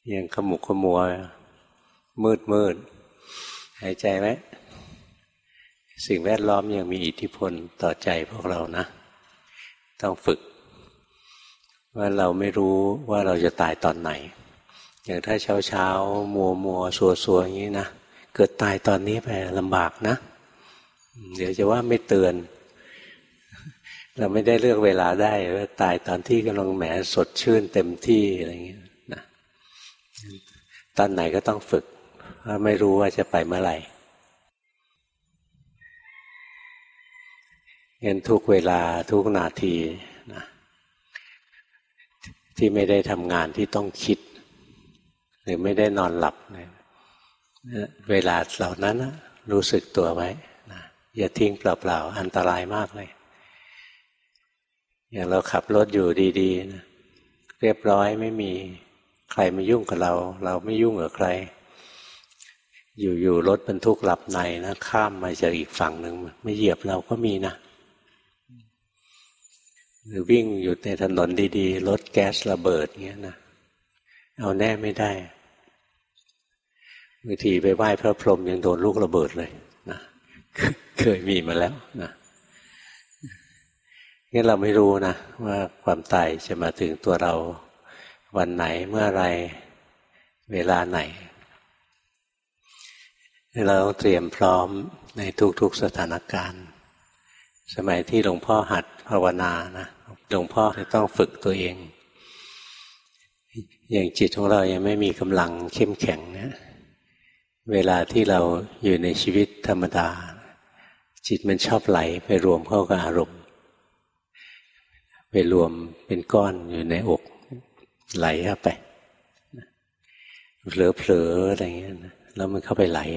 ยังขมุกขมัวมืดหายใจไหมสิ่งแวดล้อมยังมีอิทธิพลต่อใจพวกเรานะต้องฝึกว่าเราไม่รู้ว่าเราจะตายตอนไหนอย่างถ้าเช้ามัวซัวอย่างนี้นะเกิดตายตอนนี้ไปลำบากนะเดี๋ยวจะว่าไม่เตือนเราไม่ได้เลือกเวลาได้ว่าตายตอนที่กำลังแหมสดชื่นเต็มที่อะไรอย่างเงี้ยนะตอนไหนก็ต้องฝึกว่าไม่รู้ว่าจะไปเมื่อไหร่งั้นทุกเวลาทุกนาทีนะที่ไม่ได้ทำงานที่ต้องคิดหรือไม่ได้นอนหลับเวลาเหล่านั้นนะรู้สึกตัวไว้นะอย่าทิ้งเปล่าๆอันตรายมากเลยอย่างเราขับรถอยู่ดีๆนะเรียบร้อยไม่มีใครมายุ่งกับเราเราไม่ยุ่งกับใครอยู่รถบรรทุกหลับในนะข้ามมาจากอีกฝั่งหนึ่งไม่เหยียบเราก็มีนะหรือวิ่งอยู่ในถนนดีๆรถแก๊สระเบิดเงี้ยนะเอาแน่ไม่ได้บางทีไปไหว้พระพรหมยังโดนลูกระเบิดเลยนะเคยมีมาแล้วนะงั้นเราไม่รู้นะว่าความตายจะมาถึงตัวเราวันไหนเมื่อไรเวลาไหนเราต้องเตรียมพร้อมในทุกๆสถานการณ์สมัยที่หลวงพ่อหัดภาวนานะหลวงพ่อจะต้องฝึกตัวเองอย่างจิตของเรายังไม่มีกำลังเข้มแข็งเนี่ยเวลาที่เราอยู่ในชีวิตธรรมดาจิตมันชอบไหลไปรวมเข้ากับอารมณ์ไปรวมเป็นก้อนอยู่ในอกไหลเข้าไปเผลออะไรอย่างเงี้ยนะแล้วมันเข้าไปไหล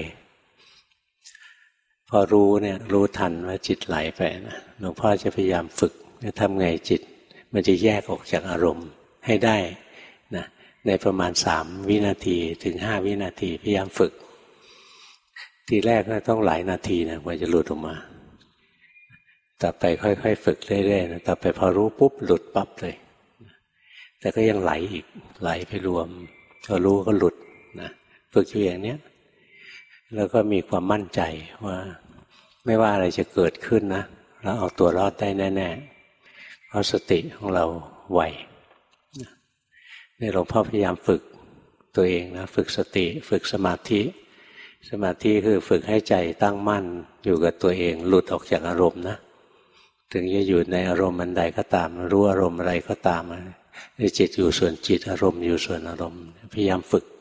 พอรู้เนี่ยรู้ทันว่าจิตไหลไปนะหลวงพ่อจะพยายามฝึกจะทำไงจิตมันจะแยกออกจากอารมณ์ให้ได้นะในประมาณ3 วินาทีถึง5 วินาทีพยายามฝึกทีแรกก็ต้องหลายนาทีนะกว่าจะหลุดออกมาต่อไปค่อยๆฝึกเรื่อยๆนะต่อไปพอรู้ปุ๊บหลุดปั๊บเลยแต่ก็ยังไหลอีกไหลไปรวมพอรู้ก็หลุดนะฝึกอยู่อย่างเนี้ยแล้วก็มีความมั่นใจว่าไม่ว่าอะไรจะเกิดขึ้นนะเราเอาตัวรอดได้แน่ๆเพราะสติของเราไวนี่หลวงพ่อพยายามฝึกตัวเองนะฝึกสติฝึกสมาธิคือฝึกให้ใจตั้งมั่นอยู่กับตัวเองหลุดออกจากอารมณ์นะถึงจะอยู่ในอารมณ์อันใดก็ตามรู้อารมณ์อะไรก็ตามจิตอยู่ส่วนจิตอารมณ์อยู่ส่วนอารมณ์พยายามฝึก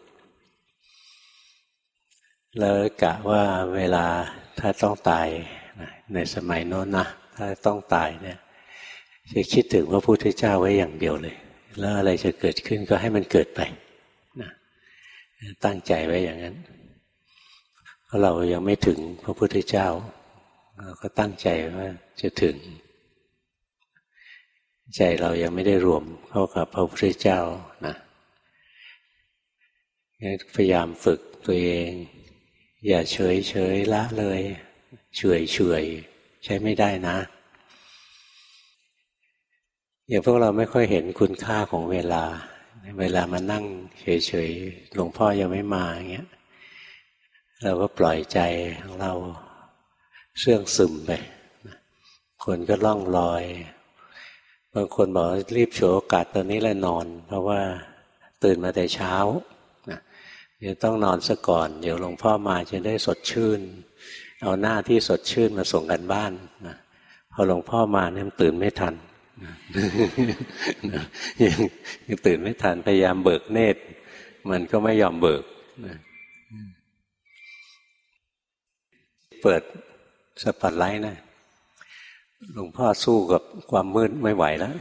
แล้วกะว่าเวลาถ้าต้องตายในสมัยโน้นนะถ้าต้องตายเนี่ยจะคิดถึงพระพุทธเจ้าไว้อย่างเดียวเลยแล้วอะไรจะเกิดขึ้นก็ให้มันเกิดไปนะตั้งใจไว้อย่างนั้นเพราะเรายังไม่ถึงพระพุทธเจ้าเราก็ตั้งใจว่าจะถึงใจเรายังไม่ได้รวมเข้ากับพระพุทธเจ้านะพยายามฝึกตัวเองอย่าเฉยละเลยเฉยใช้ไม่ได้นะอย่างพวกเราไม่ค่อยเห็นคุณค่าของเวลามานั่งเฉยหลวงพ่อยังไม่มาอย่างเงี้ยเราก็ปล่อยใจของเราเสื่องซึมไปคนก็ล่องลอยบางคนบอกรีบฉวยโอกาสตอนนี้แหละนอนเพราะว่าตื่นมาแต่เช้าเดี๋ยวต้องนอนซะก่อนเดี๋ยวหลวงพ่อมาจะได้สดชื่นเอาหน้าที่สดชื่นมาส่งกันบ้านนะพอหลวงพ่อมาเนี่ยมันตื่นไม่ทันยังตื่นไม่ทันพยายามเบิกเนตรมันก็ไม่ยอมเบิกเปิดสปอตไลท์นะหลวงพ่อสู้กับความมืดไม่ไหวแล้ว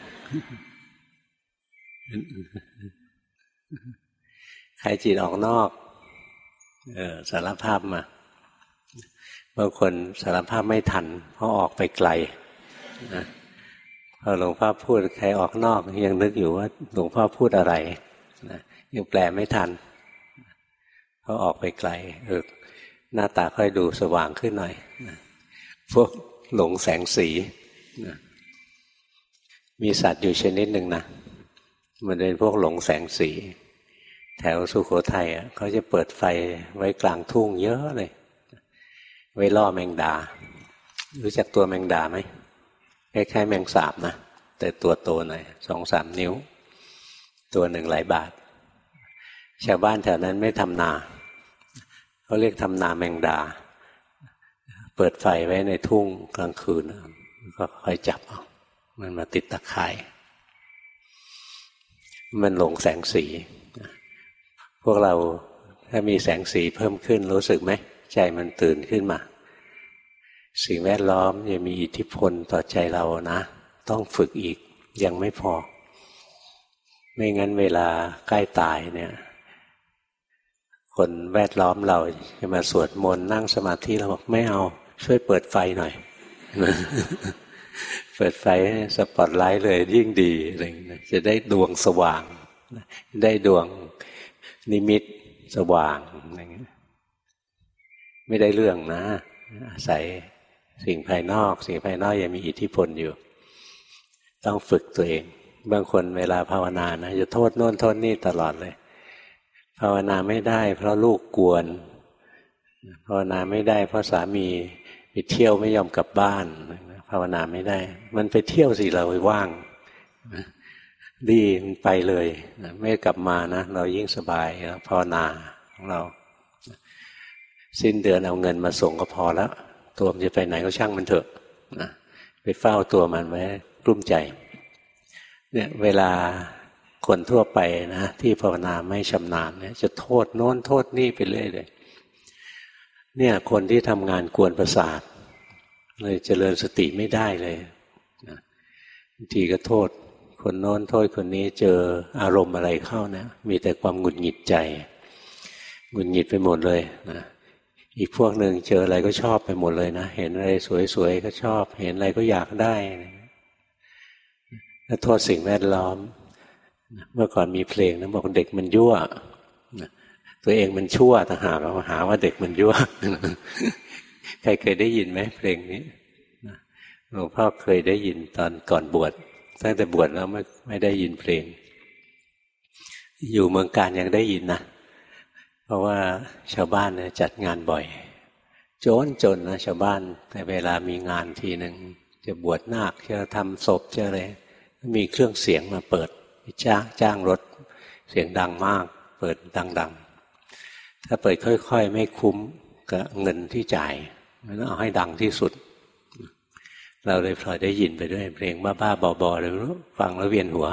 ใครจิตออกนอกสารภาพมาบางคนสารภาพไม่ทันเพราะออกไปไกลนะพอหลวงพ่อพูดใครออกนอกยังนึกอยู่ว่าหลวงพ่อพูดอะไรนะยังแปลไม่ทันเพราะออกไปไกลหน้าตาค่อยดูสว่างขึ้นหน่อยนะพวกหลงแสงสีนะมีสัตว์อยู่ชนิดหนึ่งนะมันเป็นพวกหลงแสงสีแถวสุโขทัยเขาจะเปิดไฟไว้กลางทุ่งเยอะเลยไว้ล่อแมงดารู้จักตัวแมงดาไหมคล้ายๆแมงสาบนะแต่ตัวโตหน่อย2-3 นิ้วตัวหนึ่งหลายบาทชาวบ้านแถวนั้นไม่ทำนาเขาเรียกทำนาแมงดาเปิดไฟไว้ในทุ่งกลางคืนก็ค่อยจับเอามันมาติดตะข่ายมันหลงแสงสีพวกเราถ้ามีแสงสีเพิ่มขึ้นรู้สึกไหมใจมันตื่นขึ้นมาสิ่งแวดล้อมยังมีอิทธิพลต่อใจเรานะต้องฝึกอีกยังไม่พอไม่งั้นเวลาใกล้ตายเนี่ยคนแวดล้อมเราจะมาสวดมนต์นั่งสมาธิเราบอกไม่เอาช่วยเปิดไฟหน่อย เปิดไฟสปอตไลท์เลยยิ่งดีอะไรจะได้ดวงสว่างได้ดวงนิมิตสว่างอะไรเงี้ยไม่ได้เรื่องนะอาศัยสิ่งภายนอกยังมีอิทธิพลอยู่ต้องฝึกตัวเองบางคนเวลาภาวนานะจะโทษโน่นโทษนี่ตลอดเลยภาวนาไม่ได้เพราะลูกกวนภาวนาไม่ได้เพราะสามีไปเที่ยวไม่ยอมกลับบ้านภาวนาไม่ได้มันไปเที่ยวสิเราว่างดีมันไปเลยไม่กลับมานะเรายิ่งสบายภาวนาของเราสิ้นเดือนเอาเงินมาส่งก็พอแล้วตัวมันจะไปไหนก็ช่างมันเถอะนะไปเฝ้าตัวมันไว้กลุ้มใจเนี่ยเวลาคนทั่วไปนะที่ภาวนาไม่ชำนาญเนี่ยจะโทษโน้นโทษนี่ไปเรื่อยเลยเนี่ยคนที่ทำงานกวนประสาทเลยเจริญสติไม่ได้เลยนะบางทีก็โทษคนโน้นโทษคนนี้เจออารมณ์อะไรเข้านะมีแต่ความหงุดหงิดใจหงุดหงิดไปหมดเลยนะอีกพวกหนึ่งเจออะไรก็ชอบไปหมดเลยนะเห็นอะไรสวยๆก็ชอบเห็นอะไรก็อยากได้แล้วโทษสิ่งแวดล้อมเมื่อก่อนมีเพลงนะบอกเด็กมันยั่วตัวเองมันชั่วต่างหากเราหาว่าเด็กมันยั่ว ใครเคยได้ยินไหมเพลงนี้หลวงพ่อเคยได้ยินตอนก่อนบวชตั้งแต่บวชแล้วไม่ได้ยินเพลงอยู่เมืองการยังได้ยินนะเพราะว่าชาวบ้านเนี่ยจัดงานบ่อยจนนะชาวบ้านแต่เวลามีงานทีหนึ่งจะบวชนาคจะทำศพจะอะไรมีเครื่องเสียงมาเปิดจ้างรถเสียงดังมากเปิดดังๆถ้าเปิดค่อยๆไม่คุ้มกับเงินที่จ่ายมันเอาให้ดังที่สุดเราเลยพลอยได้ยินไปด้วยเพลงบ้าๆบอๆเลยฟังแล้วเวียนหัว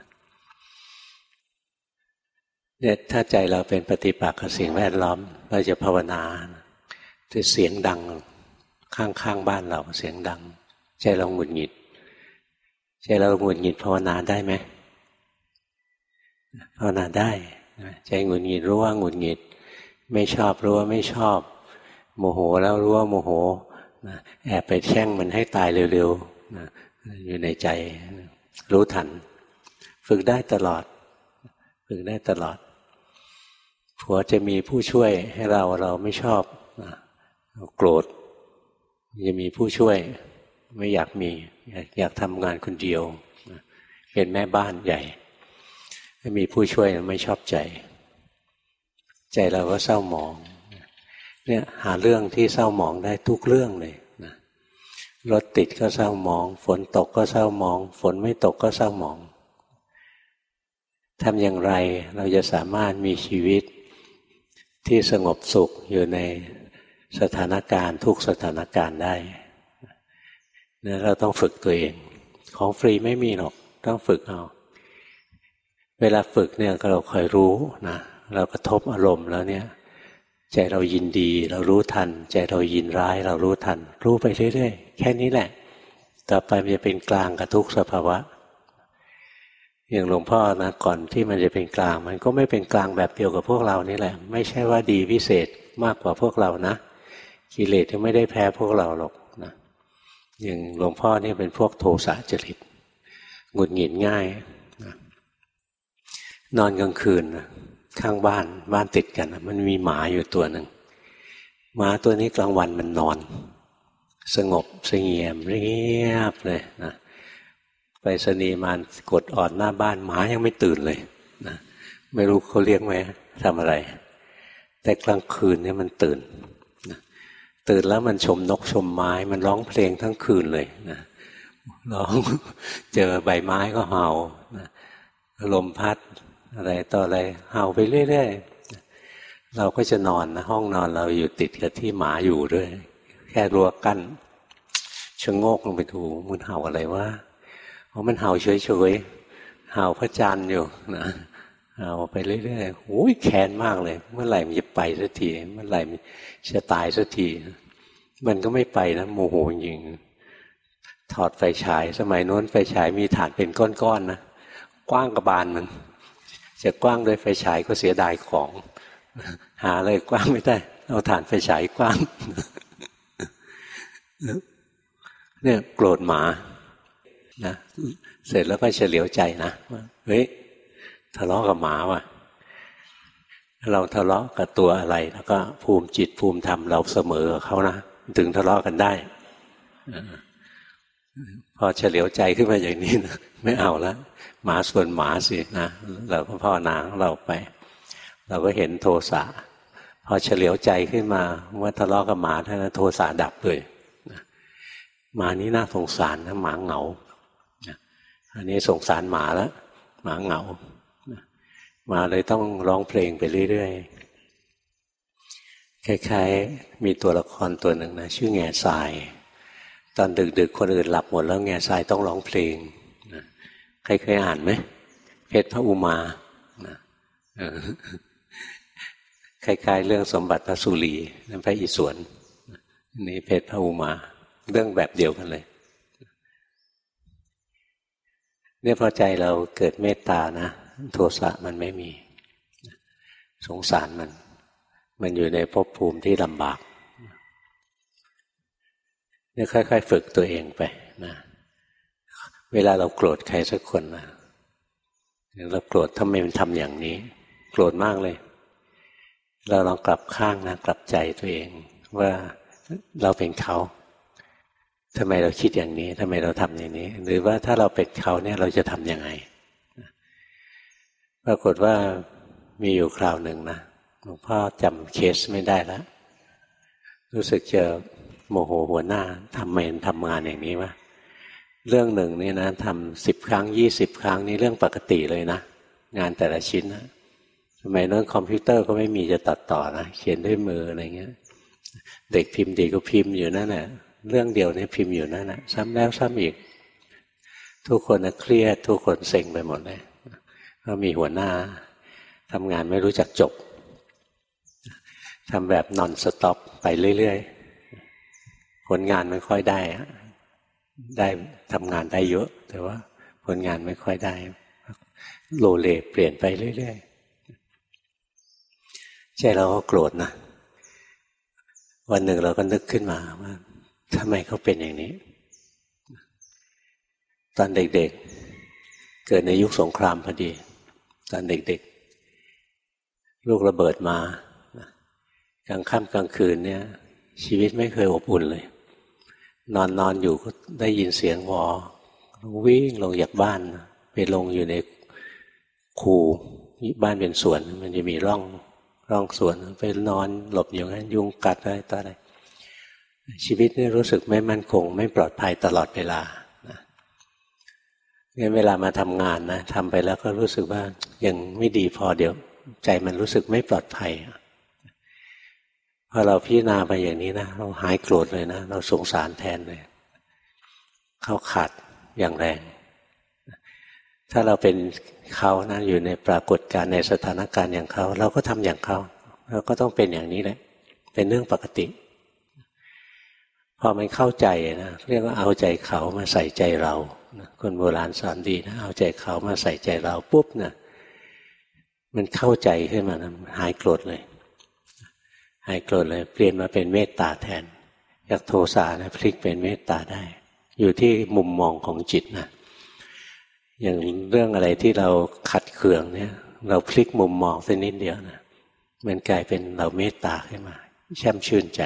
เนี่ยถ้าใจเราเป็นปฏิปักษ์กับสิ่งแวดล้อมเราจะภาวนาจะเสียงดังข้างๆบ้านเราเสียงดังใจเราหงุดหงิดใจเราหงุดหงิดภาวนาได้ไหมภาวนาได้ใจหงุดหงิดรู้ว่าหงุดหงิดไม่ชอบรู้ว่าไม่ชอบโมโหแล้วรู้ว่าโมโหแอบไปแช่งมันให้ตายเร็วๆอยู่ในใจรู้ทันฝึกได้ตลอดผัวจะมีผู้ช่วยให้เราไม่ชอบโกรธจะมีผู้ช่วยไม่อยากมีอยากทำงานคนเดียวเป็นแม่บ้านใหญ่ไม่มีผู้ช่วยไม่ชอบใจเราก็เศร้าหมองเนี่ยหาเรื่องที่เศร้าหมองได้ทุกเรื่องเลยนะรถติดก็เศร้าหมองฝนตกก็เศร้าหมองฝนไม่ตกก็เศร้าหมองทำอย่างไรเราจะสามารถมีชีวิตที่สงบสุขอยู่ในสถานการณ์ทุกสถานการณ์ได้นะเราต้องฝึกตัวเองของฟรีไม่มีหรอกต้องฝึกเอาเวลาฝึกเนี่ยเราคอยรู้นะเรากระทบอารมณ์แล้วเนี่ยใจเรายินดีเรารู้ทันใจเรายินร้ายเรารู้ทันรู้ไปเรื่อยๆแค่นี้แหละต่อไปมันจะเป็นกลางกับทุกสภาวะอย่างหลวงพ่อนะก่อนที่มันจะเป็นกลางมันก็ไม่เป็นกลางแบบเดียวกับพวกเรานี่แหละไม่ใช่ว่าดีพิเศษมากกว่าพวกเรานะกิเลสยังไม่ได้แพ้พวกเราหรอกนะอย่างหลวงพ่อนี่เป็นพวกโทสะจริตหงุดหงิดง่ายนะนอนกลางคืนข้างบ้านติดกันมันมีหมาอยู่ตัวหนึ่งหมาตัวนี้กลางวันมันนอนสงบเสงี่ยมเรียบเลยนะไปรษณีย์มากดออดหน้าบ้านหมายังไม่ตื่นเลยนะไม่รู้เขาเรียกไหมทำอะไรแต่กลางคืนเนี่ยมันตื่นแล้วมันชมนกชมไม้มันร้องเพลงทั้งคืนเลยนะร้องเจอใบไม้ก็เห่าลมพัดอะไรต่ออะไรเห่าไปเรื่อยๆเราก็จะนอนนะห้องนอนเราอยู่ติดกับที่หมาอยู่ด้วยแค่รั้วกั้นชะโงกลงไปดูมันเห่าอะไรวะเพราะมันเห่าเฉยๆเห่าพระจันทร์อยู่นะเห่าไปเรื่อยๆโอ้ยแค้นมากเลยเมื่อไหร่มันจะไปสักทีเมื่อไหร่มันจะตายสักทีมันก็ไม่ไปนะโมโหจริงถอดไฟฉายสมัยโน้นไฟฉายมีฐานเป็นก้อนๆนะกว้างกระบาลมันจะกว้างด้วยไฟฉายก็เสียดายของหาเลยกว้างไม่ได้เอาฐานไฟฉายกว้างเนี่ยโกรธหมานะเสร็จแล้วก็เฉลียวใจนะว่าเฮ้ยทะเลาะกับหมาว่ะเราทะเลาะกับตัวอะไรแล้วก็ภูมิจิตภูมิธรรมเราเสมอกับเขานะถึงทะเลาะกันได้พอเฉลียวใจขึ้นมาอย่างนี้นะไม่เอาแล้วหมาส่วนหมาสินะเราก็ภาวนาของเราไปเราก็เห็นโทสะพอเฉลียวใจขึ้นมาว่าทะเลาะกับหมาท่านโทสะดับเลยหมานี้น่าสงสารนะหมาเหงาอันนี้สงสารหมาแล้วหมาเหงามาเลยต้องร้องเพลงไปเรื่อยๆคล้ายๆมีตัวละครตัวหนึ่งนะชื่อแง่ทรายตอนดึกๆคนอื่นหลับหมดแล้วแง่ทรายต้องร้องเพลงใครเคยอ่านไหมเพชรพระอุมาคล้ายๆเรื่องสมบัติพระสุรีนั่นพระอิศวรนี่เพชรพระอุมาเรื่องแบบเดียวกันเลยเนี่ยพอใจเราเกิดเมตตานะโทสะมันไม่มีสงสารมันอยู่ในภพภูมิที่ลำบากเนี่ยค่อยๆฝึกตัวเองไปนะเวลาเราโกรธใครสักคนนะเราโกรธทำไมมันทำอย่างนี้โกรธมากเลยเราลองกลับข้างนะกลับใจตัวเองว่าเราเป็นเขาทำไมเราคิดอย่างนี้ทำไมเราทำอย่างนี้หรือว่าถ้าเราเป็นเขาเนี่ยเราจะทำยังไงปรากฏว่ามีอยู่คราวหนึ่งนะหลวงพ่อจำเคสไม่ได้แล้วรู้สึกจะโมโหหัวหน้าทำไมทำงานอย่างนี้วะเรื่องหนึ่งนี่นะทำ10 ครั้ง20 ครั้งนี่เรื่องปกติเลยนะงานแต่ละชิ้นนะสมัยนั้นคอมพิวเตอร์ก็ไม่มีจะตัดต่อนะเขียนด้วยมืออะไรเงี้ยเด็กพิมพ์ดีก็พิมพ์อยู่นั่นแหละเรื่องเดียวเนี่ยพิมพ์อยู่นั่นแหละซ้ำแล้วซ้ำอีกทุกคนเครียดทุกคนเซ็งไปหมดเลยก็มีหัวหน้าทำงานไม่รู้จักจบทำแบบนอนสต็อปไปเรื่อยๆผลงานไม่ค่อยได้ทำงานได้เยอะแต่ว่าผลงานไม่ค่อยได้โลเลเปลี่ยนไปเรื่อยๆใจเราก็โกรธนะวันหนึ่งเราก็นึกขึ้นมาว่าทำไมเขาเป็นอย่างนี้ตอนเด็กๆเกิดในยุคสงครามพอดีตอนเด็กๆลูกระเบิดมากลางค่ำกลางคืนเนี่ยชีวิตไม่เคยอบอุ่นเลยนอนอยู่ก็ได้ยินเสียงวอวิ่งลงจากบ้านไปลงอยู่ในคูบ้านเป็นสวนมันจะมีร่องสวนไปนอนหลบอยู่งั้นยุงกัดอะไรต่ออะไรชีวิตนี่รู้สึกไม่มั่นคงไม่ปลอดภัยตลอดเวลางั้นเวลามาทำงานนะทำไปแล้วก็รู้สึกว่ายังไม่ดีพอเดี๋ยวใจมันรู้สึกไม่ปลอดภัยพอเราพิจารณาไปอย่างนี้นะเราหายโกรธเลยนะเราสงสารแทนเลยเขาขาดอย่างแรงถ้าเราเป็นเขานะอยู่ในปรากฏการณ์ในสถานการณ์อย่างเขาเราก็ทำอย่างเขาเราก็ต้องเป็นอย่างนี้แหละเป็นเรื่องปกติพอมันเข้าใจนะเรียกว่าเอาใจเขามาใส่ใจเราคนโบราณสอนดีนะเอาใจเขามาใส่ใจเราปุ๊บนะมันเข้าใจขึ้นมานะหายโกรธเลยหายโกรธเลยเปลี่ยนมาเป็นเมตตาแทนจากโทสะนะพลิกเป็นเมตตาได้อยู่ที่มุมมองของจิตนะอย่างเรื่องอะไรที่เราขัดเคืองเนี่ยเราพลิกมุมมองสักนิดเดียวนะมันกลายเป็นเราเมตตาขึ้นมาแช่มชื่นใจ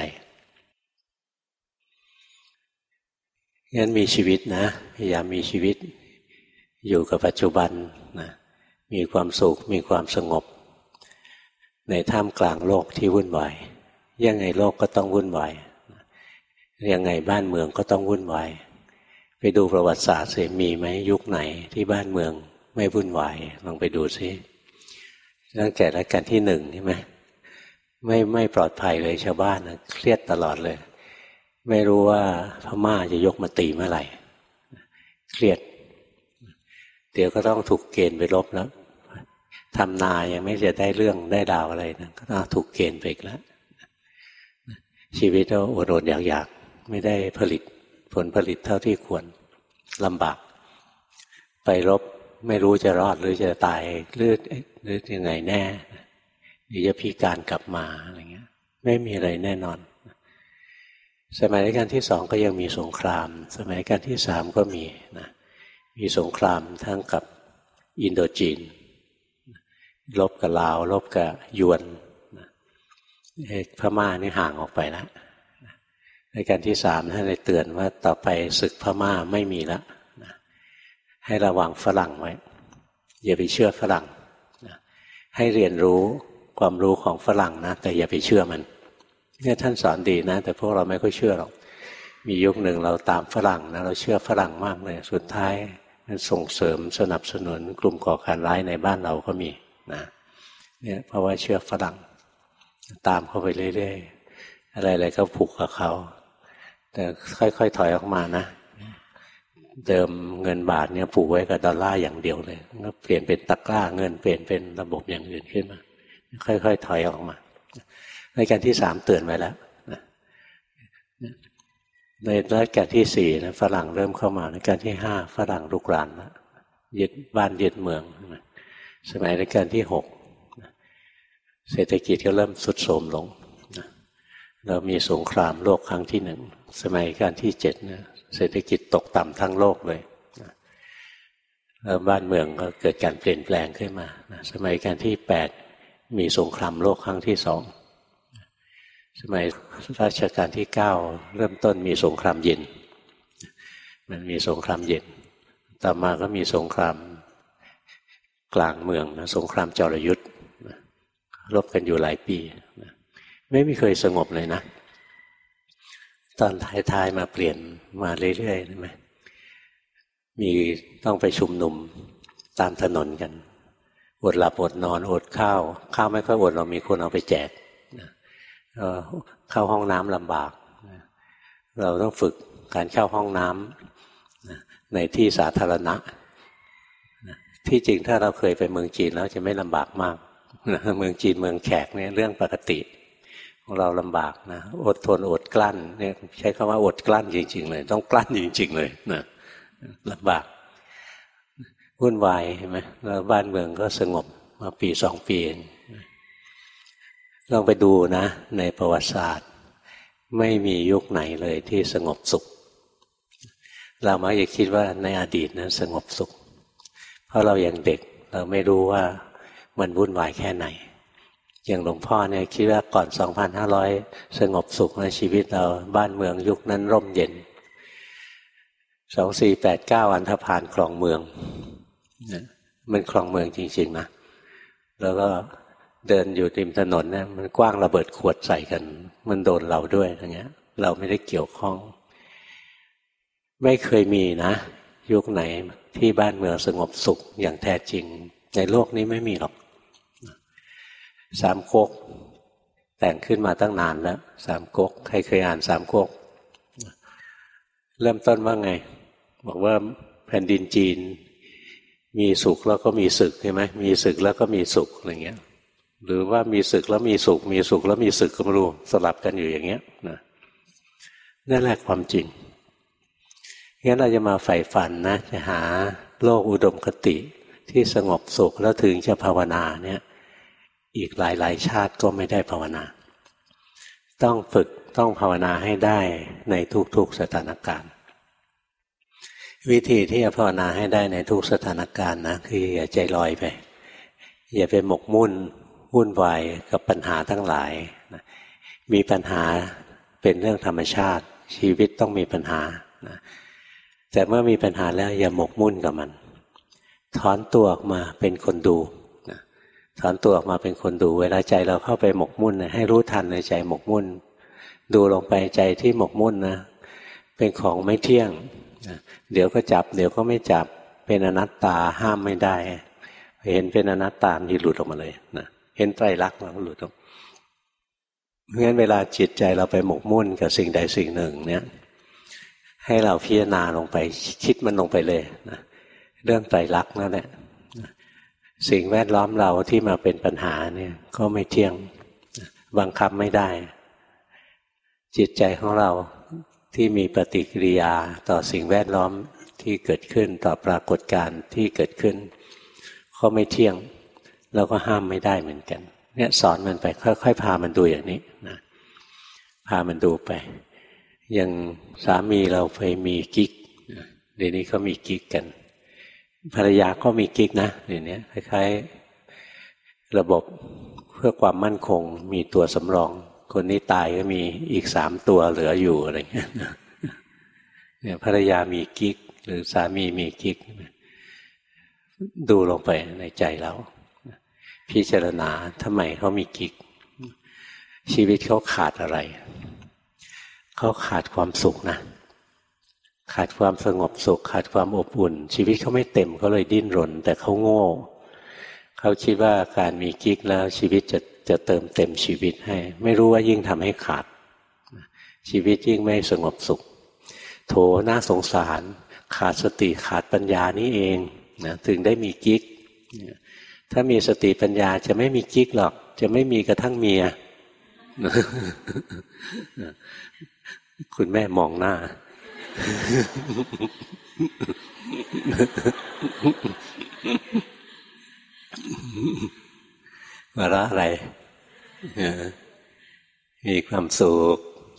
งั้นมีชีวิตนะพยายามมีชีวิตอยู่กับปัจจุบันนะมีความสุขมีความสงบในท่ามกลางโลกที่วุ่นวายยังไงโลกก็ต้องวุ่นวายยังไงบ้านเมืองก็ต้องวุ่นวายไปดูประวัติศาสตร์สิมีไหมยุคไหนที่บ้านเมืองไม่วุ่นวายลองไปดูสิตั้งแต่รัชกาลที่1ใช่ไหมไม่ปลอดภัยเลยชาวบ้านนะเครียดตลอดเลยไม่รู้ว่าพม่าจะยกมาตีเมื่อไหร่เครียดเดี๋ยวก็ต้องถูกเกณฑ์ไปรบแล้วทำนายังไม่จะได้เรื่องได้ดาวอะไรนะก็ต้องถูกเกณฑ์ไปอีกแล้วชีวิตก็อดๆอยากๆไม่ได้ผลิตผลผลิตเท่าที่ควรลำบากไปรบไม่รู้จะรอดหรือจะตายหรือยังไงแน่หรือจะพิการกลับมาอะไรเงี้ยไม่มีอะไรแน่นอนสมัยรัชกาลที่2ก็ยังมีสงครามสมัยรัชกาลที่3ก็มีนะมีสงครามทั้งกับอินโดจีนรบกับลาวรบกับยวนพม่านี่ห่างออกไปแล้วรัชกาลที่3ท่านได้เตือนว่าต่อไปศึกพม่าไม่มีแล้วให้ระวังฝรั่งไว้อย่าไปเชื่อฝรั่งให้เรียนรู้ความรู้ของฝรั่งนะแต่อย่าไปเชื่อมันเนี่ยท่านสอนดีนะแต่พวกเราไม่ค่อยเชื่อหรอกมียุคหนึ่งเราตามฝรั่งนะเราเชื่อฝรั่งมากเลยสุดท้ายมันส่งเสริมสนับสนุนกลุ่มก่อการร้ายในบ้านเราก็มีนะเนี่ยเพราะว่าเชื่อฝรั่งตามเข้าไปเรื่อยๆอะไรๆก็ผูกกับเขาแต่ค่อยๆถอยออกมานะเดิมเงินบาทเนี่ยผูกไว้กับดอลลาร์อย่างเดียวเลยแล้วเปลี่ยนเป็นตะกร้าเงินเปลี่ยนเป็นระบบอย่างอื่นขึ้นมาค่อยๆถอยออกมาในรัชกาลที่3เตือนไว้แล้วในรัชกาลที่4นะฝรั่งเริ่มเข้ามาในรัชกาลที่5ฝรั่งรุกรานแล้วยึดบ้านยึดเมืองสมัยรัชกาลที่6เศรษฐกิจก็เริ่มทรุดโทรมลงเรามีสงครามโลกครั้งที่1สมัยรัชกาลที่7นะเศรษฐกิจตกต่ำทั้งโลกเลยแล้วบ้านเมืองก็เกิดการเปลี่ยนแปลงขึ้นมาสมัยรัชกาลที่8มีสงครามโลกครั้งที่2สมัยรัชกาลที่9เริ่มต้นมีสงครามเย็นมันมีสงครามเย็นต่อมาก็มีสงครามกลางเมืองนะสงครามจรยุทธ์รบกันอยู่หลายปีไม่เคยสงบเลยนะตอนท้ายๆมาเปลี่ยนมาเรื่อยๆใช่ไหมมีต้องไปชุมนุมตามถนนกันอดหลับอดนอนอดข้าวไม่ค่อยอดเรามีคนเอาไปแจกเข้าห้องน้ำลำบากเราต้องฝึกการเข้าห้องน้ำในที่สาธารณะที่จริงถ้าเราเคยไปเมืองจีนแล้วจะไม่ลำบากมากเมืองจีนเมืองแขกเนี่ยเรื่องปกติของเราลำบากนะอดทนอดกลั้นเนี่ยใช้คำว่าอดกลั้นจริงๆเลยต้องกลั้นจริงๆเลยนะลำบากวุ่นวายเห็นไหมแล้วบ้านเมืองก็สงบมาปี2 ปีลองไปดูนะในประวัติศาสตร์ไม่มียุคไหนเลยที่สงบสุขเรามักจะคิดว่าในอดีตนั้นสงบสุขเพราะเรายังเด็กเราไม่รู้ว่ามันวุ่นวายแค่ไหนอย่างหลวงพ่อเนี่ยคิดว่าก่อน 2,500 สงบสุขในชีวิตเราบ้านเมืองยุคนั้นร่มเย็น2489อันธพาลครองเมืองมันครองเมืองจริงๆนะแล้วก็เดินอยู่ริมถนนเนี่ยมันกว้างระเบิดขวดใส่กันมันโดนเราด้วยอย่างเงี้ยเราไม่ได้เกี่ยวข้องไม่เคยมีนะยุคไหนที่บ้านเมืองสงบสุขอย่างแท้จริงในโลกนี้ไม่มีหรอกสามก๊กแต่งขึ้นมาตั้งนานแล้วสามก๊กใครเคยอ่านสามก๊กเริ่มต้นว่าไงบอกว่าแผ่นดินจีนมีสุขแล้วก็มีศึกใช่ไหมมีศึกแล้วก็มีสุขอะไรเงี้ยหรือว่ามีศึกแล้วมีสุขมีสุขแล้วมีศึกก็ไม่รู้สลับกันอยู่อย่างเงี้ยนะนั่นแหละความจริงงั้นเราจะมาใฝ่ฝันนะจะหาโลกอุดมคติที่สงบสุขแล้วถึงจะภาวนาเนี่ยอีกหลายๆชาติก็ไม่ได้ภาวนาต้องฝึกต้องภาวนาให้ได้ในทุกๆสถานการณ์วิธีที่จะภาวนาให้ได้ในทุกสถานการณ์นะคืออย่าใจลอยไปอย่าไปหมกมุ่นวุ่นวายกับปัญหาทั้งหลายนะมีปัญหาเป็นเรื่องธรรมชาติชีวิตต้องมีปัญหานะแต่เมื่อมีปัญหาแล้วอย่าหมกมุ่นกับมันถอนตัวออกมาเป็นคนดูถอนตัวออกมาเป็นคนดูเวลาใจเราเข้าไปหมกมุ่นให้รู้ทันในใจหมกมุ่นดูลงไปใจที่หมกมุ่นนะเป็นของไม่เที่ยงเดี๋ยวก็จับเดี๋ยวก็ไม่จับเป็นอนัตตาห้ามไม่ได้เห็นเป็นอนัตตาที่หลุดออกมาเลยนะเห็นไตรลักษณ์แล้วหลุดออกเพราะงั้นเวลาจิตใจเราไปหมกมุ่นกับสิ่งใดสิ่งหนึ่งเนี่ยให้เราพิจารณาลงไปคิดมันลงไปเลยนะเรื่องไตรลักษณ์นั่นแหละสิ่งแวดล้อมเราที่มาเป็นปัญหาเนี่ยก็ไม่เที่ยงบังคับไม่ได้จิตใจของเราที่มีปฏิกิริยาต่อสิ่งแวดล้อมที่เกิดขึ้นต่อปรากฏการณ์ที่เกิดขึ้นก็ไม่เที่ยงเราก็ห้ามไม่ได้เหมือนกันเนี่ยสอนมันไปค่อยๆพามันดูอย่างนี้นะพามันดูไปอย่างสามีเราไปมีกิ๊กเดี๋ยวนี้เขามีกิ๊กกันภรรยาก็มีกิ๊กนะเดี๋ยวนี้คล้ายๆระบบเพื่อความมั่นคงมีตัวสำรองคนนี้ตายก็มีอีก3 ตัวเหลืออยู่อะไรเงี้ยเนี่ยภรรยามีกิ๊กหรือสามีมีกิ๊กดูลงไปในใจเราพิจารณาทำไมเขามีกิ๊กชีวิตเขาขาดอะไรเขาขาดความสุขนะขาดความสงบสุขขาดความอบอุ่นชีวิตเขาไม่เต็มเขาเลยดิ้นรนแต่เขาโง่เขาคิดว่าการมีกิ๊กแล้วชีวิตจะเติมเต็มชีวิตให้ไม่รู้ว่ายิ่งทำให้ขาดชีวิตยิ่งไม่สงบสุขโถน่าสงสารขาดสติขาดปัญญานี่เองนะถึงได้มีกิ๊กถ้ามีสติปัญญาจะไม่มีกิ๊กหรอกจะไม่มีกระทั่งเมีย คุณแม่มองหน้า ว่าละอะไรมีความสุข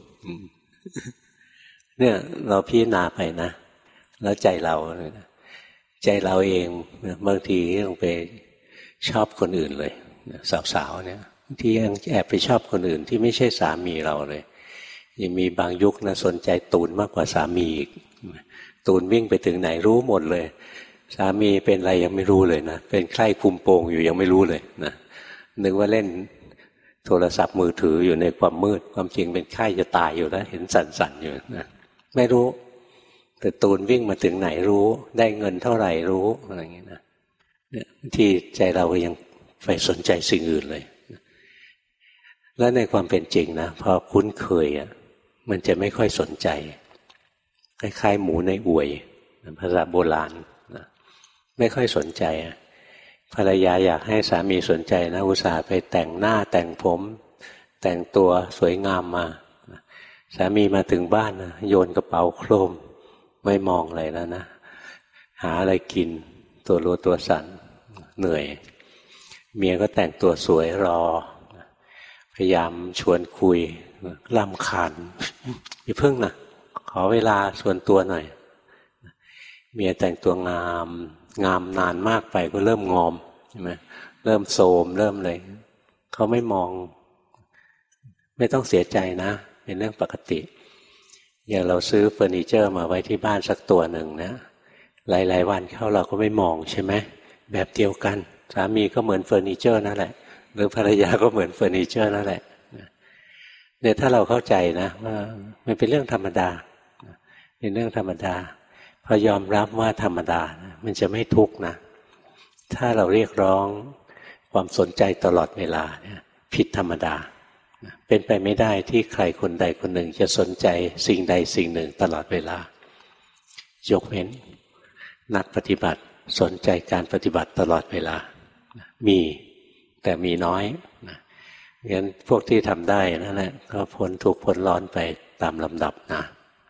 เนี่ยเราพิจารณาไปนะแล้วใจเราเองบางทีต้องไปชอบคนอื่นเลยสาวๆเนี่ยบางทียังแอบไปชอบคนอื่นที่ไม่ใช่สามีเราเลยยังมีบางยุคนะสนใจตูนมากกว่าสามีอีกตูนวิ่งไปถึงไหนรู้หมดเลยสามีเป็นอะไรยังไม่รู้เลยนะเป็นใคร่คุมโปงอยู่ยังไม่รู้เลยนะนึกว่าเล่นโทรศัพท์มือถืออยู่ในความมืดความจริงเป็นไข้จะตายอยู่แล้วเห็นสั่นๆอยู่นะไม่รู้แต่ตูนวิ่งมาถึงไหนรู้ได้เงินเท่าไหร่รู้อะไรอย่างเงี้ยนะเนี่ยที่ใจเราก็ยังไปสนใจสิ่งอื่นเลยแล้วในความเป็นจริงนะพอคุ้นเคยอ่ะมันจะไม่ค่อยสนใจคล้ายๆหมูในอวยภาษาโบราณนะไม่ค่อยสนใจภรรยาอยากให้สามีสนใจนะอุตส่าห์ไปแต่งหน้าแต่งผมแต่งตัวสวยงามมาสามีมาถึงบ้านนะโยนกระเป๋าโครมไม่มองอะไรแล้วนะหาอะไรกินตัวรัวตัวสั่นเหนื่อยเมียก็แต่งตัวสวยรอพยายามชวนคุยรำคาญอย่าเพิ่งนะขอเวลาส่วนตัวหน่อยเมียแต่งตัวงามนานมากไปก็เริ่มงอมใช่ไหมเริ่มโทรมเริ่มอะไรเขาไม่มองไม่ต้องเสียใจนะเป็นเรื่องปกติอย่างเราซื้อเฟอร์นิเจอร์มาไว้ที่บ้านสักตัวหนึ่งนะหลายๆวันเข้าเราก็ไม่มองใช่ไหมแบบเดียวกันสามีก็เหมือนเฟอร์นิเจอร์นั่นแหละหรือภรรยาก็เหมือนเฟอร์นิเจอร์นั่นแหละเนี่ยถ้าเราเข้าใจนะว่ามันเป็นเรื่องธรรมดาเป็นเรื่องธรรมดาพอยอมรับว่าธรรมดามันจะไม่ทุกข์นะถ้าเราเรียกร้องความสนใจตลอดเวลาเนี่ยผิดธรรมดาเป็นไปไม่ได้ที่ใครคนใดคนหนึ่งจะสนใจสิ่งใดสิ่งหนึ่งตลอดเวลายกเว้นนักปฏิบัติสนใจการปฏิบัติตลอดเวลามีแต่มีน้อยนะงั้นพวกที่ทำได้นั่นแหละก็พ้นทุกข์พ้นร้อนไปตามลำดับนะ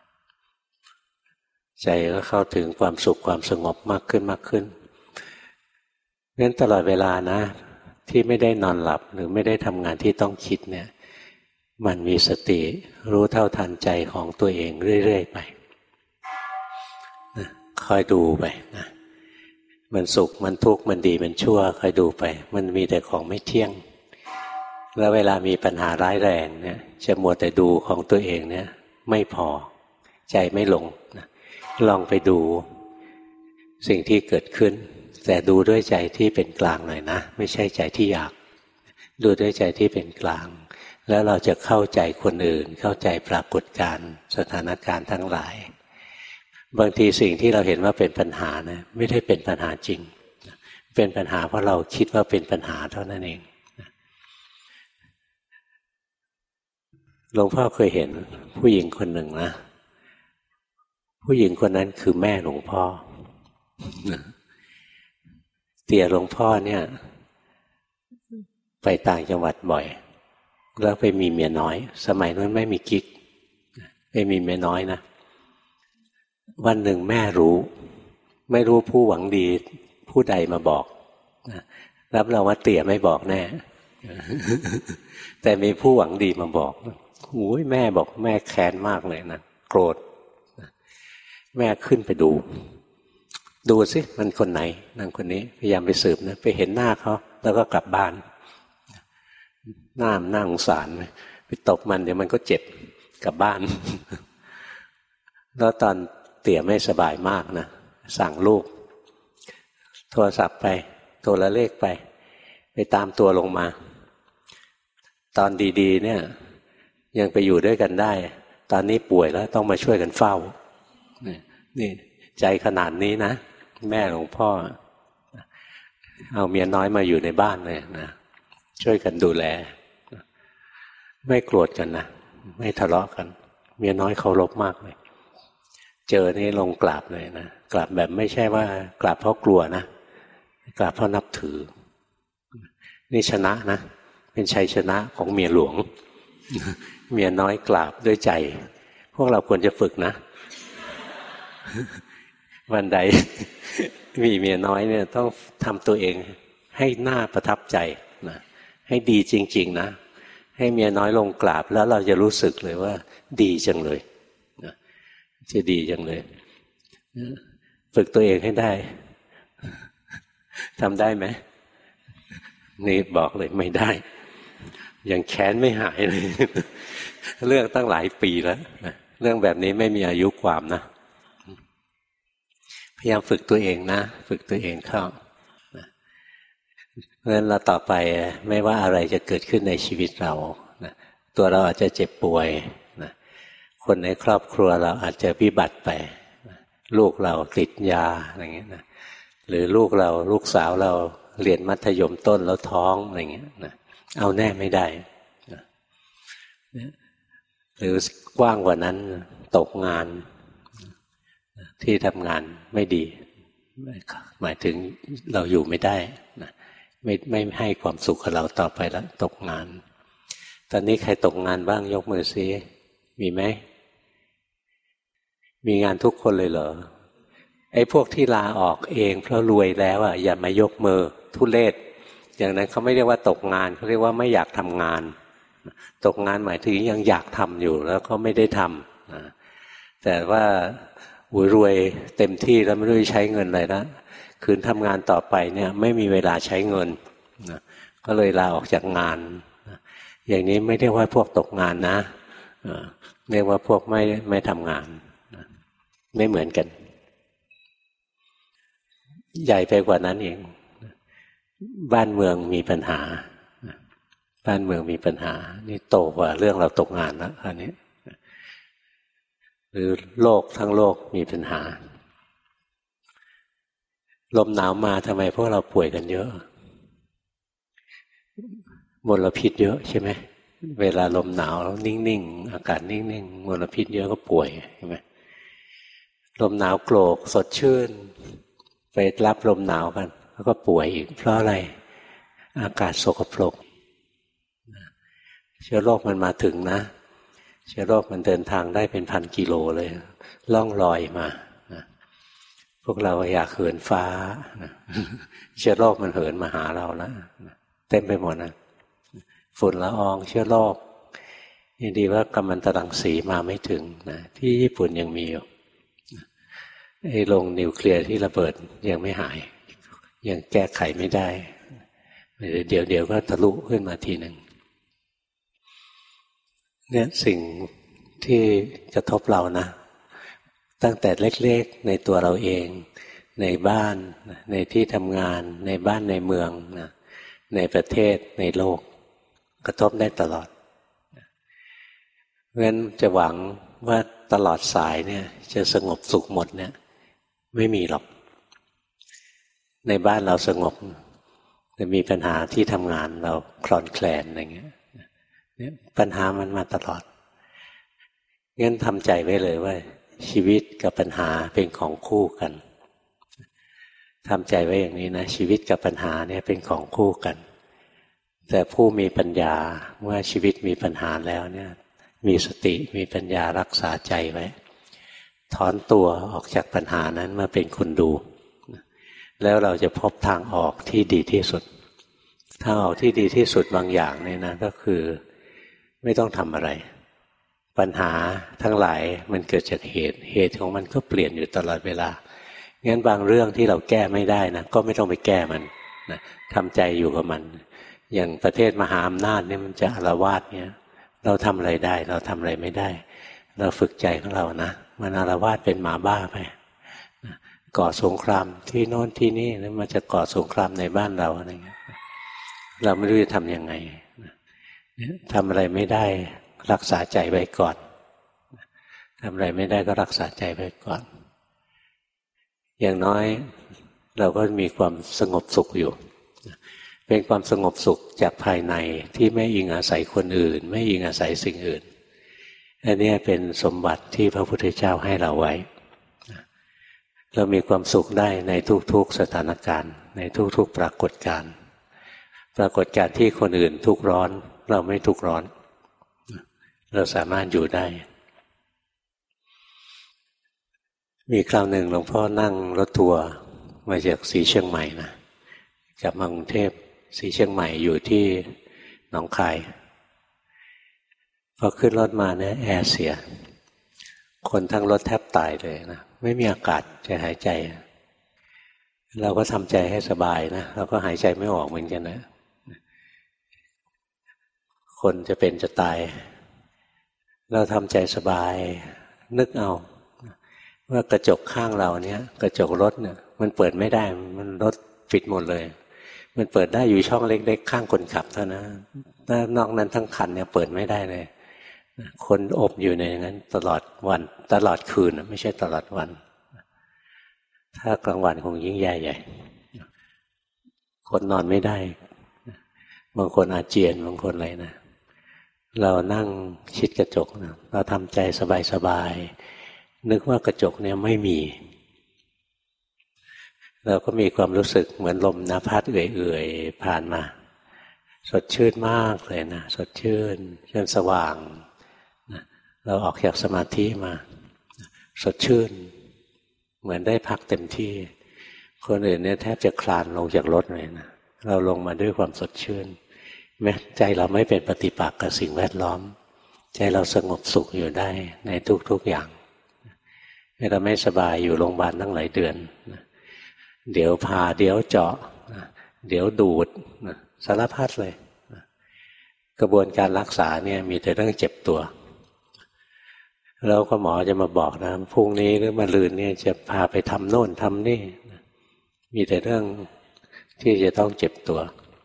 ใจก็เข้าถึงความสุขความสงบมากขึ้นงั้นตลอดเวลานะที่ไม่ได้นอนหลับหรือไม่ได้ทำงานที่ต้องคิดเนี่ยมันมีสติรู้เท่าทันใจของตัวเองเรื่อยๆไปนะคอยดูไปนะมันสุขมันทุกข์มันดีมันชั่วคอยดูไปมันมีแต่ของไม่เที่ยงแล้วเวลามีปัญหาร้ายแรงเนี่ยจะมัวแต่ดูของตัวเองเนี่ยไม่พอใจไม่ลงนะลองไปดูสิ่งที่เกิดขึ้นแต่ดูด้วยใจที่เป็นกลางหน่อยนะไม่ใช่ใจที่อยากดูด้วยใจที่เป็นกลางแล้วเราจะเข้าใจคนอื่นเข้าใจปรากฏการณ์สถานการณ์ทั้งหลายบางทีสิ่งที่เราเห็นว่าเป็นปัญหานะไม่ได้เป็นปัญหาจริงเป็นปัญหาเพราะเราคิดว่าเป็นปัญหาเท่านั้นเองหลวงพ่อเคยเห็นผู้หญิงคนหนึ่งนะผู้หญิงคนนั้นคือแม่หลวงพ่อเตี่ยหลวงพ่อเนี่ยไปต่างจังหวัดบ่อยแล้วไปมีเมียน้อยสมัยนั้นไม่มีกิ๊กไปมีเมียน้อยนะวันหนึ่งแม่รู้ไม่รู้ผู้หวังดีผู้ใดมาบอกรับรองว่าเตี่ยไม่บอกแน่ แต่มีผู้หวังดีมาบอกโอ้ยแม่บอกแม่แค้นมากเลยนะโกรธแม่ขึ้นไปดูสิมันคนไหนนางคนนี้พยายามไปสืบนะไปเห็นหน้าเขาแล้วก็กลับบ้านหน้าสงสารไปตบมันเดี๋ยวมันก็เจ็บกลับบ้านแล้วตอนเตี่ยไม่สบายมากนะสั่งลูกโทรศัพท์ไปโทรเลขไปตามตัวลงมาตอนดีๆเนี่ยยังไปอยู่ด้วยกันได้ตอนนี้ป่วยแล้วต้องมาช่วยกันเฝ้านี่ใจขนาดนี้นะแม่หลวงพ่อเอาเมียน้อยมาอยู่ในบ้านเลยนะช่วยกันดูแลไม่โกรธกันนะไม่ทะเลาะกันเมียน้อยเคารพมากเลยเจอนี่ลงกราบเลยนะกราบแบบไม่ใช่ว่ากราบเพราะกลัวนะกราบเพราะนับถือนี่ชนะนะเป็นชัยชนะของเมียหลวงเมียน้อยกราบด้วยใจพวกเราควรจะฝึกนะวันใดมีเมียน้อยเนี่ยต้องทำตัวเองให้น่าประทับใจนะให้ดีจริงๆนะให้เมียน้อยลงกราบแล้วเราจะรู้สึกเลยว่าดีจังเลยนะจะดีจังเลยฝึกตัวเองให้ได้ทำได้ไหมนี่บอกเลยไม่ได้ยังแค้นไม่หายเลยเรื่องตั้งหลายปีแล้วเรื่องแบบนี้ไม่มีอายุความนะพยายามฝึกตัวเองนะฝึกตัวเองเข้าเพราะฉะนั้นเราต่อไปไม่ว่าอะไรจะเกิดขึ้นในชีวิตเราตัวเราอาจจะเจ็บป่วยคนในครอบครัวเราอาจจะพิบัติไปลูกเราติดยาอะไรเงี้ยนะหรือลูกสาวเราเรียนมัธยมต้นแล้วท้องอะไรเงี้ยนะเอาแน่ไม่ได้นะหรือกว้างกว่านั้นตกงานที่ทำงานไม่ดีหมายถึงเราอยู่ไม่ได้นะไม่ให้ความสุขกับเราต่อไปแล้วตกงานตอนนี้ใครตกงานบ้างยกมือซิมีไหมมีงานทุกคนเลยเหรอไอ้พวกที่ลาออกเองเพราะรวยแล้วอ่ะอย่ามายกมือทุเรศอย่างนั้นเขาไม่เรียกว่าตกงานเขาเรียกว่าไม่อยากทำงานตกงานหมายถึงยังอยากทำอยู่แล้วเขาไม่ได้ทำนะแต่ว่ารวยเต็มที่แล้วไม่รู้จะใช้เงินอะไรแล้วคืนทำงานต่อไปเนี่ยไม่มีเวลาใช้เงินนะก็เลยลาออกจากงานนะอย่างนี้ไม่เรียกว่าพวกตกงานนะเรียกว่าพวกไม่ทำงานนะไม่เหมือนกันใหญ่ไปกว่านั้นเองบ้านเมืองมีปัญหาบ้านเมืองมีปัญหานี่โตกว่าเรื่องเราตกงานแล้วอันนี้หรือโลกทั้งโลกมีปัญหาลมหนาวมาทำไมพวกเราป่วยกันเยอะมลพิษเยอะใช่ไหมเวลาลมหนาวนิ่งๆอากาศนิ่งๆมลพิษเยอะก็ป่วยใช่ไหมลมหนาวโกรกสดชื่นไปรับลมหนาวกันแล้วก็ป่วยอีกเพราะอะไรอากาศสกปรกเชื้อโรคมันมาถึงนะเชื้อโรคมันเดินทางได้เป็นพันกิโลเลยล่องลอยมาพวกเราอยากเหินฟ้าเชื้อโรคมันเหินมาหาเราแล้วเต็มไปหมดนะฝุ่นละอองเชื้อโรคยังดีว่ากัมมันตรังสีมาไม่ถึงนะที่ญี่ปุ่นยังมีอยู่ไอ้โรงนิวเคลียร์ที่ระเบิดยังไม่หายยังแก้ไขไม่ได้เดี๋ยวก็ทะลุขึ้นมาทีหนึ่งเนี่ยสิ่งที่กระทบเรานะตั้งแต่เล็กๆในตัวเราเองในบ้านในที่ทำงานในบ้านในเมืองนะในประเทศในโลกกระทบได้ตลอดเพราะฉะนั้นจะหวังว่าตลอดสายเนี่ยจะสงบสุขหมดเนี่ยไม่มีหรอกในบ้านเราสงบจะมีปัญหาที่ทำงานเราคลอนแคลนอะไรเงี้ยปัญหามันมาตลอดงั้นทำใจไว้เลยว่าชีวิตกับปัญหาเป็นของคู่กันทำใจไว้อย่างนี้นะชีวิตกับปัญหาเนี่ยเป็นของคู่กันแต่ผู้มีปัญญาเมื่อชีวิตมีปัญหาแล้วเนี่ยมีสติมีปัญญารักษาใจไว้ถอนตัวออกจากปัญหานั้นมาเป็นคนดูแล้วเราจะพบทางออกที่ดีที่สุดทางออกที่ดีที่สุดบางอย่างเนี่ยนะก็คือไม่ต้องทำอะไรปัญหาทั้งหลายมันเกิดจากเหตุของมันก็เปลี่ยนอยู่ตลอดเวลางั้นบางเรื่องที่เราแก้ไม่ได้นะก็ไม่ต้องไปแก้มันนะทำใจอยู่กับมันอย่างประเทศมหาอำนาจเนี่ยมันจะอาละวาดเนี่ยเราทำอะไรได้เราทำอะไรไม่ได้เราฝึกใจของเรานะมันอาละวาดเป็นหมาบ้าไปก่อสงครามที่โน้นที่นี่แล้วมันจะก่อสงครามในบ้านเราอะไรเงี้ยเราไม่รู้จะทำยังไงทำอะไรไม่ได้รักษาใจไว้ก่อนทำอะไรไม่ได้ก็รักษาใจไว้ก่อนอย่างน้อยเราก็มีความสงบสุขอยู่เป็นความสงบสุขจากภายในที่ไม่อิงอาศัยคนอื่นไม่อิงอาศัยสิ่งอื่นอันนี้เป็นสมบัติที่พระพุทธเจ้าให้เราไว้เรามีความสุขได้ในทุกๆสถานการณ์ในทุกๆปรากฏการณ์ปรากฏการณ์ที่คนอื่นทุกข์ร้อนเราไม่ทุกข์ร้อนเราสามารถอยู่ได้มีคราวหนึ่งหลวงพ่อนั่งรถทัวร์มาจากศรีเชียงใหม่นะกลับมากรุงเทพศรีเชียงใหม่อยู่ที่หนองคายพอขึ้นรถมาเนี่ยแอร์เสียคนทั้งรถแทบตายเลยนะไม่มีอากาศจะหายใจเราก็ทำใจให้สบายนะเราก็หายใจไม่ออกเหมือนกันนะคนจะเป็นจะตายเราทำใจสบายนึกเอาว่ากระจกข้างเราเนี่ยกระจกรถเนี่ยมันเปิดไม่ได้มันรถปิดหมดเลยมันเปิดได้อยู่ช่องเล็กๆข้างคนขับเท่านั้นนอกนั้นทั้งคันเนี่ยเปิดไม่ได้เลยคนอบอยู่ในนั้นตลอดวันตลอดคืนไม่ใช่ตลอดวันถ้ากลางวันคงยิ่งแย่ใหญ่คนนอนไม่ได้บางคนอาเจียนบางคนอะไรนะเรานั่งชิดกระจกนะเราทำใจสบายๆนึกว่ากระจกเนี่ยไม่มีเราก็มีความรู้สึกเหมือนลมนะพัดเอื่อยๆผ่านมาสดชื่นมากเลยนะสดชื่นจนสว่างเราออกจากสมาธิมาสดชื่นเหมือนได้พักเต็มที่คนอื่นเนี่ยแทบจะคลานลงจากรถเลยนะเราลงมาด้วยความสดชื่นแม้ใจเราไม่เป็นปฏิปักษ์กับสิ่งแวดล้อมใจเราสงบสุขอยู่ได้ในทุกๆอย่างเราไม่สบายอยู่โรงพยาบาลตั้งหลายเดือนเดี๋ยวผ่าเดี๋ยวเจาะเดี๋ยวดูดสารพัดเลยกระบวนการรักษาเนี่ยมีแต่เรื่องเจ็บตัวแล้วก็หมอจะมาบอกนะพรุ่งนี้หรือมะรืนเนี่ยจะพาไปทำโน่นทำนี่มีแต่เรื่องที่จะต้องเจ็บตัว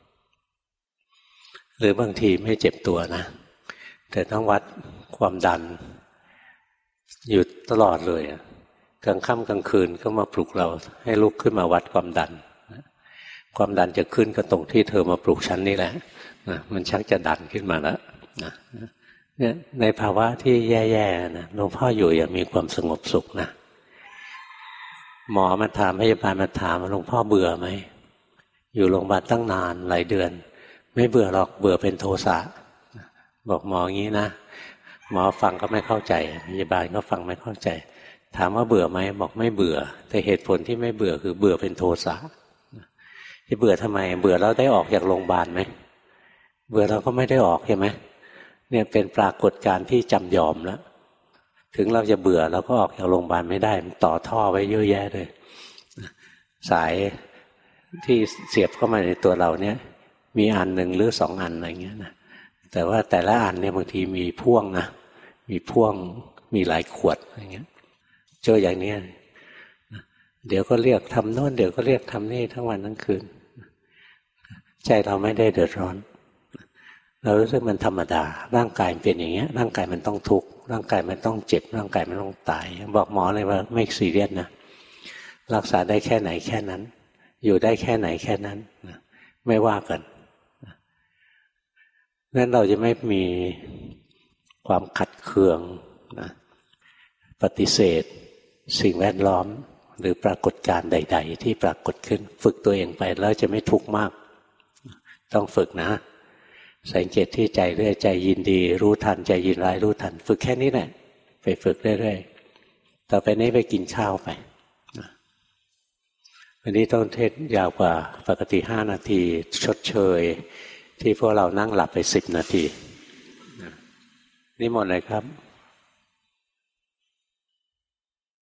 หรือบางทีไม่เจ็บตัวนะแต่ต้องวัดความดันอยู่ตลอดเลยกลางค่ำกลางคืนก็มาปลุกเราให้ลุกขึ้นมาวัดความดันความดันจะขึ้นก็ตรงที่เธอมาปลุกฉันนี่แหละมันชักจะดันขึ้นมาแล้วเนี่ยในภาวะที่แย่ๆนะหลวงพ่ออยู่อย่างมีความสงบสุขนะหมอมาถามพยาบาลมาถามหลวงพ่อเบื่อไหมอยู่โรงพยาบาลตั้งนานหลายเดือนไม่เบื่อหรอกเบื่อเป็นโทสะบอกหมออย่างนี้นะหมอฟังก็ไม่เข้าใจพยาบาลก็ฟังไม่เข้าใจถามว่าเบื่อไหมบอกไม่เบื่อแต่เหตุผลที่ไม่เบื่อคือเบื่อเป็นโทสะจะเบื่อทำไมเบื่อแล้วได้ออกจากโรงพยาบาลไหมเบื่อเราก็ไม่ได้ออกใช่ไหมเนี่ยเป็นปรากฏการณ์ที่จำยอมแล้วถึงเราจะเบื่อเราก็ออกจากโรงพยาบาลไม่ได้มันต่อท่อไว้เยอะแยะเลยสายที่เสียบเข้ามาในตัวเราเนี่ยมีอันหนึ่งหรือ2 อันอะไรเงี้ยนะแต่ว่าแต่ละอันเนี่ยบางทีมีพ่วงนะมีพ่วงมีหลายขวดอะไรเงี้ยเจออย่างนี้เดี๋ยวก็เรียกทำโน่นเดี๋ยวก็เรียกทำนี่ทั้งวันทั้งคืนใจเราไม่ได้เดือดร้อนเรารู้สึกมันธรรมดาร่างกายเป็นอย่างเงี้ยร่างกายมันต้องทุกข์ร่างกายมันต้องเจ็บร่างกายมันต้องตายบอกหมอเลยว่าไม่ซีเรียสนะรักษาได้แค่ไหนแค่นั้นอยู่ได้แค่ไหนแค่นั้นไม่ว่ากันนั้นเราจะไม่มีความขัดเคืองนะปฏิเสธสิ่งแวดล้อมหรือปรากฏการณ์ใดๆที่ปรากฏขึ้นฝึกตัวเองไปแล้วจะไม่ทุกข์มากต้องฝึกนะสังเกตที่ใจเรื่อยใจยินดีรู้ทันใจยินร้ายรู้ทันฝึกแค่นี้แหละไปฝึกเรื่อยๆต่อไปนี้ไปกินข้าวไปวันนี้ต้องเทศยาวกว่าปกติ5 นาทีชดเชยที่พวกเรานั่งหลับไป10 นาทีนิมนต์เลยครับ